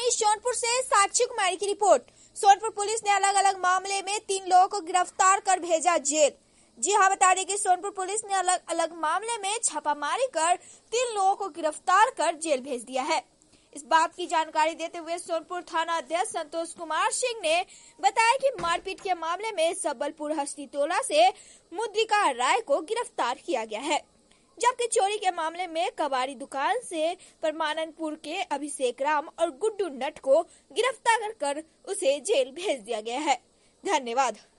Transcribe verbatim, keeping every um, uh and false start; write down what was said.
वहीं सोनपुर से साक्षी कुमारी की रिपोर्ट। सोनपुर पुलिस ने अलग अलग मामले में तीन लोगों को गिरफ्तार कर भेजा जेल। जी हाँ, बता दें कि सोनपुर पुलिस ने अलग अलग मामले में छापामारी कर तीन लोगों को गिरफ्तार कर जेल भेज दिया है। इस बात की जानकारी देते हुए सोनपुर थाना अध्यक्ष संतोष कुमार सिंह ने बताया कि मारपीट के मामले में सबलपुर हस्ती टोला से मुद्रिका राय को गिरफ्तार किया गया है, जबकि चोरी के मामले में कबाड़ी दुकान से परमानंदपुर के अभिषेक राम और गुड्डू नट को गिरफ्तार कर उसे जेल भेज दिया गया है। धन्यवाद।